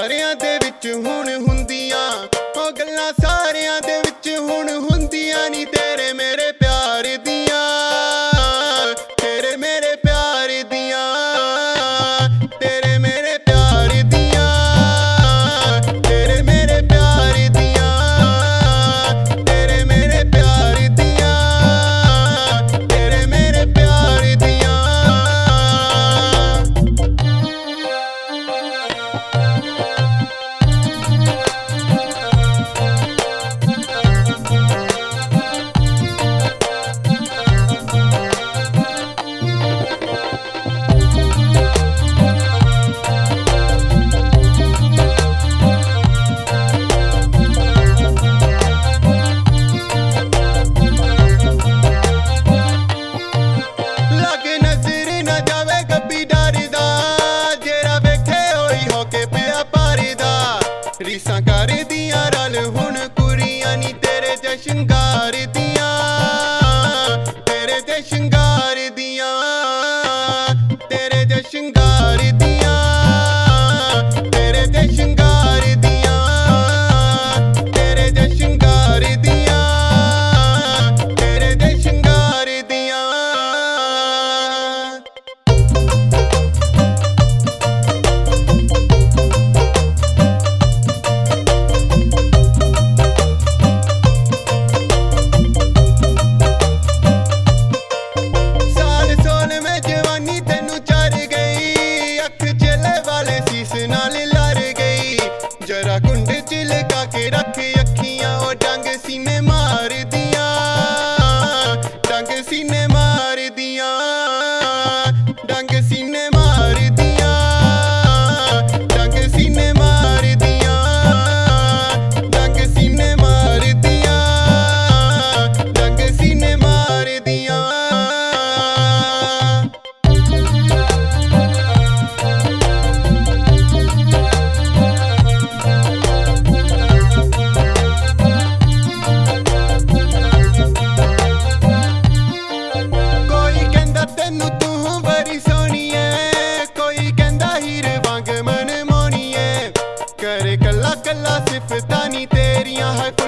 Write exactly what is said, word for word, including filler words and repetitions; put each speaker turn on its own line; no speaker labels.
ਸਾਰਿਆਂ ਦੇ ਵਿੱਚ ਹੁਣ ਹੁੰਦੀਆਂ ਉਹ ਗੱਲਾਂ, ਸਾਰਿਆਂ ਦੇ ਵਿੱਚ ਹੁਣ ਹੁੰਦੀਆਂ ਨੀ ਤੇਰੇ ਮੇਰੇ ਪਿਆਰ ਦੀਆਂ, ਤੇਰੇ ਮੇਰੇ ਪਿਆਰ ਦੀਆਂ, ਤੇਰੇ ਮੇਰੇ ਪਿਆਰ ਦੀਆਂ, ਤੇਰੇ ਮੇਰੇ ਪਿਆਰ ਦੀਆਂ, ਤੇਰੇ ਮੇਰੇ ਪਿਆਰ ਦੀਆਂ, ਤੇਰੇ ਮੇਰੇ ਪਿਆਰ ਦੀਆਂ। ਰੀਸਾਂ ਕਰਦੀਆਂ ਰਲ ਹੁਣ ਕੁੜੀਆਂ ਨੀ ਤੇਰੇ ਤੇ ਸ਼ਿੰਗਾਰ ਦੀਆਂ, ਤੇਰੇ ਤੇ ਸ਼ਿੰਗਾਰ ਦੀਆਂ, ਤੇਰੇ ਤੇ ਸ਼ਿੰਗਾਰ ਦੀਆਂ, ਤੇਰੇ ਤੇ ਸ਼ਿੰਗਾਰ ਦੀਆਂ, ਤੇਰੇ ਤੇ ਸ਼ਿੰਗਾਰ ਦੀਆਂ, ਤੇਰੇ ਤੇ ਸ਼ਿੰਗਾਰ ਦੀਆਂ। जरा कुंड च लगा के रख अखियां ओ डंग सीने मार दिया, डंग सीने मार दिया, डंग सीने मार दिया, डंग सीने मार दिया, डंग सीने मार दिया, डंग सीने मार दिया। करे कल्ला कल्ला सिफतां नी तेरियां है